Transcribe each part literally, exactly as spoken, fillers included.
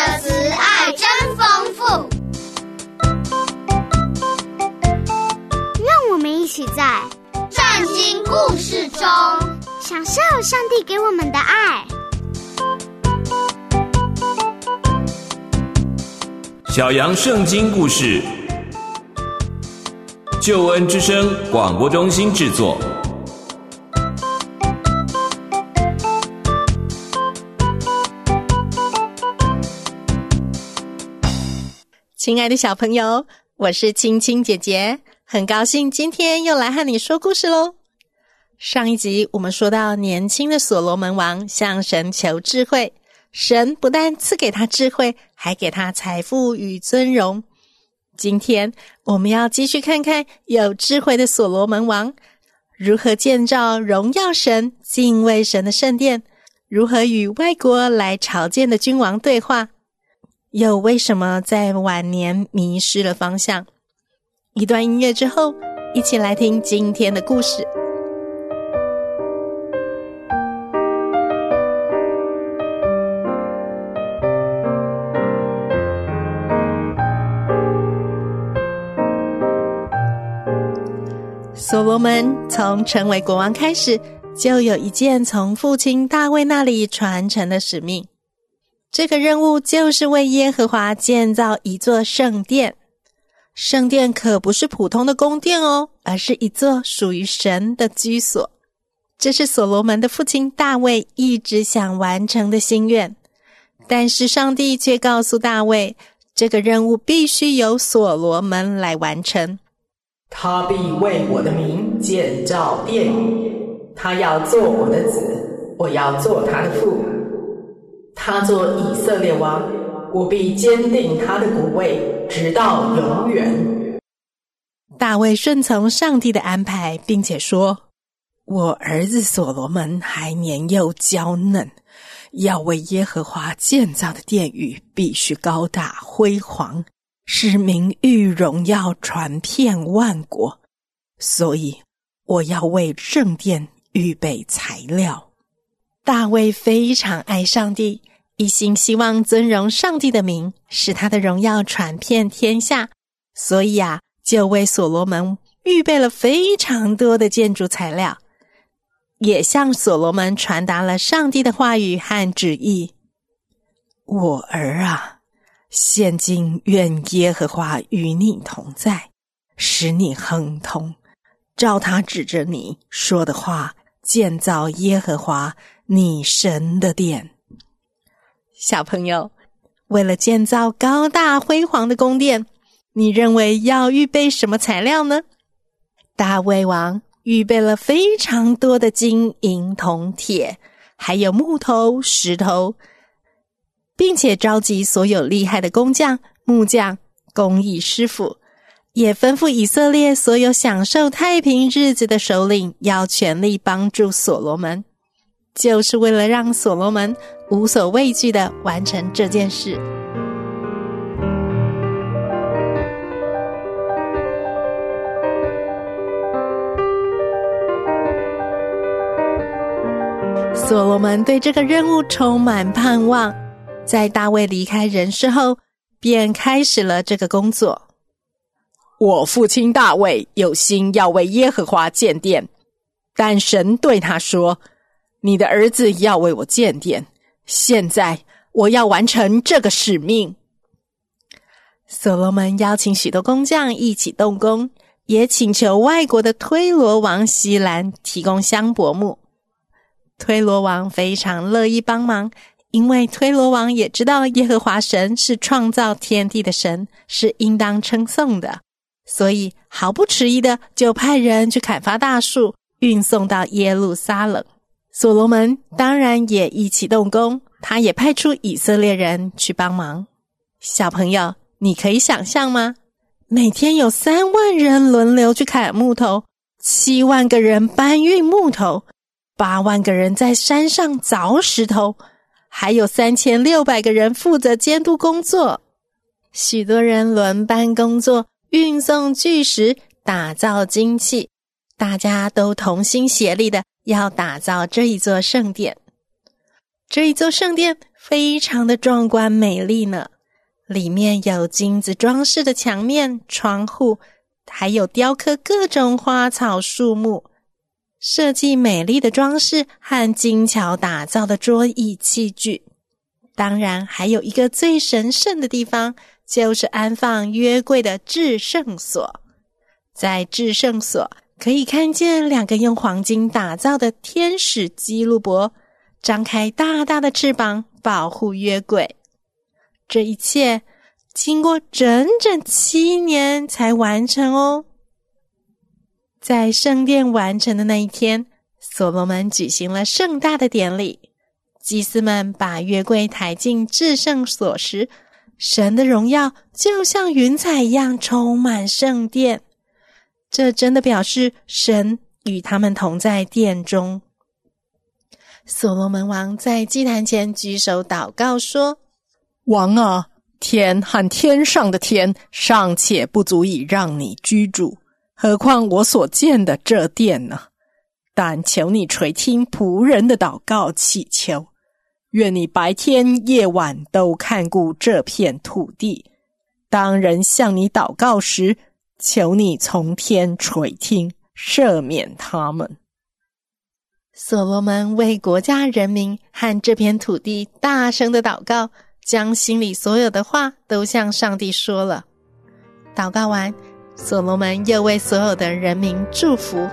的慈爱真丰富。 让我们一起在圣经故事中享受上帝给我们的爱。 小羊圣经故事，救恩之声广播中心制作。 亲爱的小朋友，我是青青姐姐，很高兴今天又来和你说故事咯。上一集我们说到年轻的所罗门王向神求智慧，神不但赐给他智慧，还给他财富与尊荣。今天我们要继续看看有智慧的所罗门王如何建造荣耀神、敬畏神的圣殿，如何与外国来朝见的君王对话，又为什么在晚年迷失了方向。一段音乐之后，一起来听今天的故事。所罗门从成为国王开始，就有一件从父亲大卫那里传承的使命。这个任务就是为耶和华建造一座圣殿。圣殿可不是普通的宫殿哦，而是一座属于神的居所。这是所罗门的父亲大卫一直想完成的心愿，但是上帝却告诉大卫，这个任务必须由所罗门来完成。 他必为我的名建造殿宇，他要做我的子，我要做他的父。他做以色列王，我必坚定他的国位，直到永远。 大卫顺从上帝的安排，并且说，我儿子所罗门还年幼娇嫩，要为耶和华建造的殿宇必须高大辉煌，使名誉荣耀传遍万国，所以我要为圣殿预备材料。大卫非常爱上帝，一心希望尊荣上帝的名，使他的荣耀传遍天下，所以啊，就为所罗门预备了非常多的建筑材料，也向所罗门传达了上帝的话语和旨意。我儿啊，现今愿耶和华与你同在，使你亨通，照他指着你说的话，建造耶和华你神的殿。小朋友，为了建造高大辉煌的宫殿，你认为要预备什么材料呢？大卫王预备了非常多的金银铜铁，还有木头石头，并且召集所有厉害的工匠、木匠、工艺师傅，也吩咐以色列所有享受太平日子的首领要全力帮助所罗门，就是为了让所罗门无所畏惧地完成这件事。所罗门对这个任务充满盼望，在大卫离开人世后，便开始了这个工作。我父亲大卫有心要为耶和华建殿，但神对他说，你的儿子要为我建殿，现在我要完成这个使命。所罗门邀请许多工匠一起动工，也请求外国的推罗王希兰提供香柏木。推罗王非常乐意帮忙，因为推罗王也知道耶和华神是创造天地的神，是应当称颂的，所以毫不迟疑的就派人去砍伐大树，运送到耶路撒冷。所罗门当然也一起动工，他也派出以色列人去帮忙。小朋友，你可以想象吗？每天有三万人轮流去砍木头，七万个人搬运木头，八万个人在山上凿石头，还有三千六百个人负责监督工作。许多人轮班工作，运送巨石，打造金器，大家都同心协力的要打造这一座圣殿。这一座圣殿非常的壮观美丽呢。里面有金子装饰的墙面、窗户，还有雕刻各种花草树木，设计美丽的装饰和精巧打造的桌椅器具。当然还有一个最神圣的地方，就是安放约柜的至圣所。在至圣所可以看见两个用黄金打造的天使基路伯，张开大大的翅膀保护约柜。这一切经过整整七年才完成哦。在圣殿完成的那一天，所罗门举行了盛大的典礼。祭司们把约柜抬进至圣所时，神的荣耀就像云彩一样充满圣殿。这真的表示神与他们同在殿中。所罗门王在祭坛前举手祷告说： 王啊，天和天上的天尚且不足以让你居住，何况我所建的这殿呢？但求你垂听仆人的祷告祈求，愿你白天夜晚都看顾这片土地。当人向你祷告时，求你从天垂听，赦免他们。 所罗门为国家人民和这片土地大声的祷告，将心里所有的话都向上帝说了。祷告完，所罗门又为所有的人民祝福。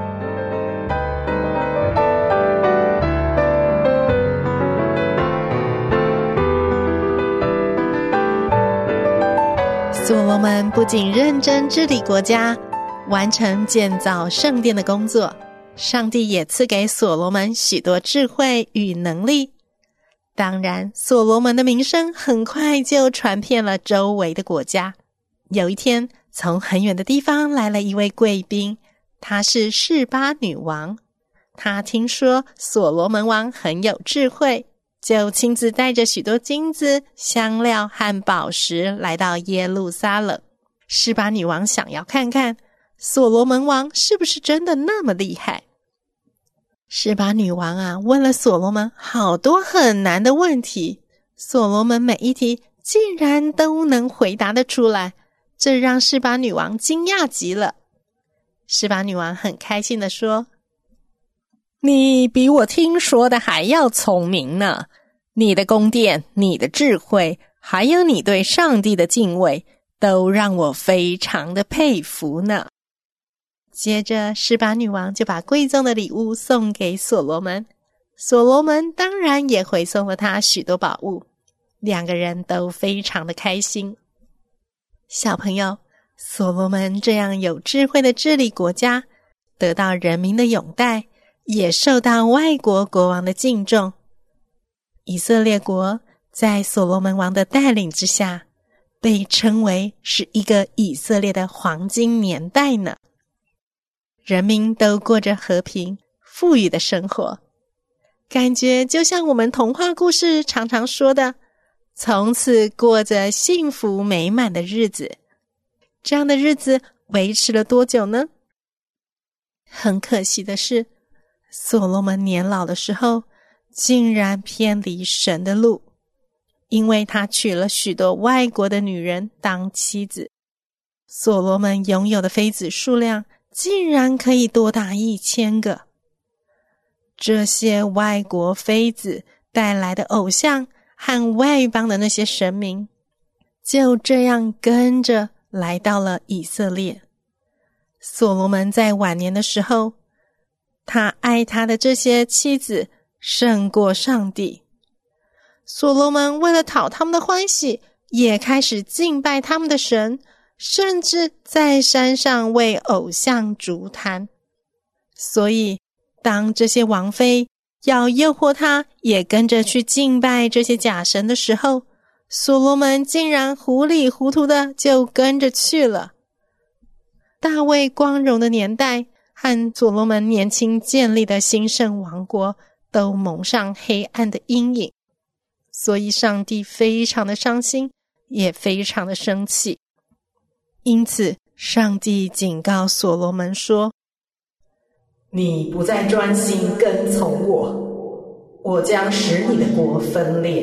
所罗门不仅认真治理国家，完成建造圣殿的工作，上帝也赐给所罗门许多智慧与能力。当然，所罗门的名声很快就传遍了周围的国家。有一天，从很远的地方来了一位贵宾，她是示巴女王。她听说所罗门王很有智慧，就亲自带着许多金子、香料和宝石来到耶路撒冷。示巴女王想要看看所罗门王是不是真的那么厉害。示巴女王啊，问了所罗门好多很难的问题，所罗门每一题竟然都能回答得出来，这让示巴女王惊讶极了。示巴女王很开心地说： 你比我听说的还要聪明呢，你的宫殿、你的智慧，还有你对上帝的敬畏，都让我非常的佩服呢。 接着，示巴女王就把贵重的礼物送给所罗门，所罗门当然也回送了他许多宝物，两个人都非常的开心。小朋友，所罗门这样有智慧的治理国家，得到人民的拥戴，也受到外国国王的敬重。以色列国在所罗门王的带领之下，被称为是一个以色列的黄金年代呢。人民都过着和平、富裕的生活，感觉就像我们童话故事常常说的，从此过着幸福美满的日子。这样的日子维持了多久呢？很可惜的是，所罗门年老的时候，竟然偏离神的路，因为他娶了许多外国的女人当妻子。所罗门拥有的妃子数量竟然可以多达一千个。这些外国妃子带来的偶像和外邦的那些神明，就这样跟着来到了以色列。所罗门在晚年的时候，他爱他的这些妻子胜过上帝。所罗门为了讨他们的欢喜，也开始敬拜他们的神，甚至在山上为偶像筑坛。所以当这些王妃要诱惑他也跟着去敬拜这些假神的时候，所罗门竟然糊里糊涂的就跟着去了。大卫光荣的年代和所罗门年轻建立的兴盛王国都蒙上黑暗的阴影，所以上帝非常的伤心，也非常的生气。因此上帝警告所罗门说： 你不再专心跟从我，我将使你的国分裂，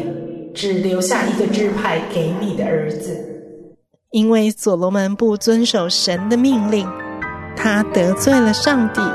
只留下一个支派给你的儿子。 因为所罗门不遵守神的命令，他得罪了上帝。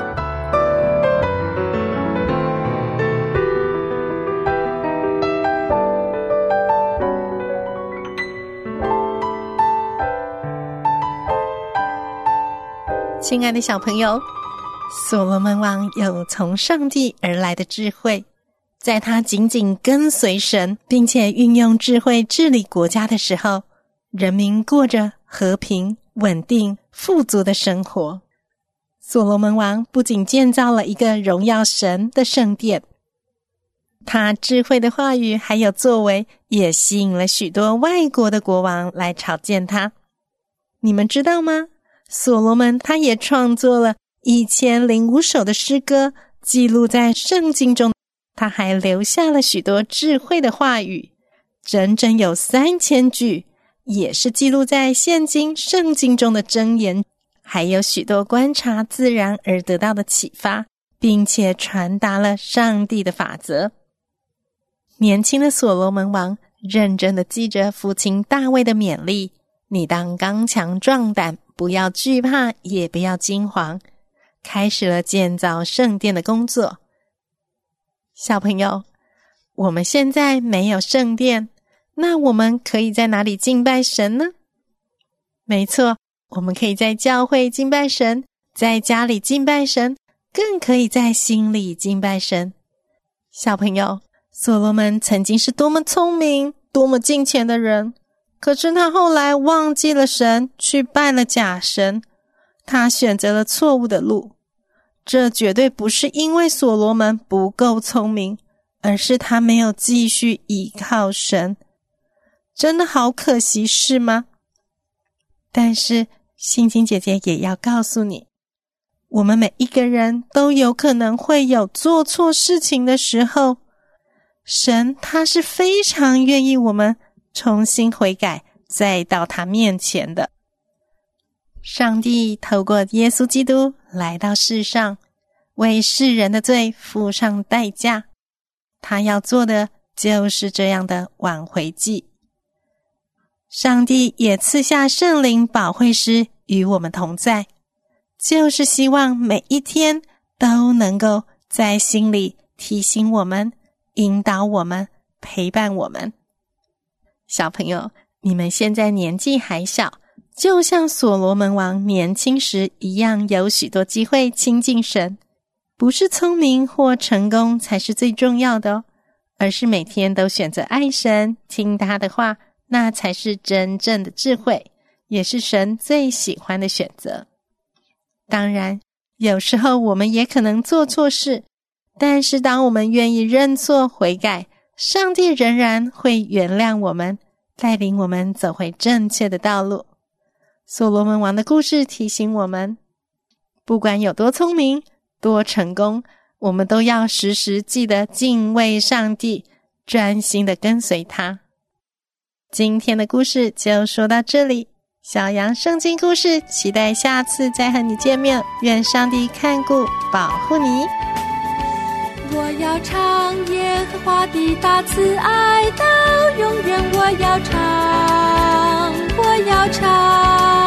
亲爱的小朋友，所罗门王有从上帝而来的智慧，在他紧紧跟随神，并且运用智慧治理国家的时候，人民过着和平、稳定、富足的生活。所罗门王不仅建造了一个荣耀神的圣殿，他智慧的话语还有作为，也吸引了许多外国的国王来朝见他。你们知道吗？所罗门他也创作了一千零五首的诗歌，记录在圣经中。他还留下了许多智慧的话语，整整有三千句，也是记录在现今圣经中的箴言，还有许多观察自然而得到的启发，并且传达了上帝的法则。年轻的所罗门王认真地记着父亲大卫的勉励，你当刚强壮胆，不要惧怕，也不要惊惶，开始了建造圣殿的工作。小朋友，我们现在没有圣殿，那我们可以在哪里敬拜神呢？没错，我们可以在教会敬拜神，在家里敬拜神，更可以在心里敬拜神。小朋友，所罗门曾经是多么聪明、多么敬虔的人，可是他后来忘记了神，去拜了假神，他选择了错误的路。这绝对不是因为所罗门不够聪明，而是他没有继续依靠神。真的好可惜，是吗？但是欣欣姐姐也要告诉你，我们每一个人都有可能会有做错事情的时候，神他是非常愿意我们重新悔改，再到他面前的。上帝透过耶稣基督来到世上，为世人的罪付上代价，他要做的就是这样的挽回祭。上帝也赐下圣灵保惠师与我们同在，就是希望每一天都能够在心里提醒我们，引导我们，陪伴我们。小朋友，你们现在年纪还小，就像所罗门王年轻时一样，有许多机会亲近神。不是聪明或成功才是最重要的哦，而是每天都选择爱神，听他的话，那才是真正的智慧，也是神最喜欢的选择。当然，有时候我们也可能做错事，但是当我们愿意认错悔改，上帝仍然会原谅我们，带领我们走回正确的道路。所罗门王的故事提醒我们，不管有多聪明多成功，我们都要时时记得敬畏上帝，专心的跟随他。今天的故事就说到这里，小羊圣经故事，期待下次再和你见面，愿上帝看顾保护你。 我要唱耶和华的大慈爱到永远，我要唱，我要唱。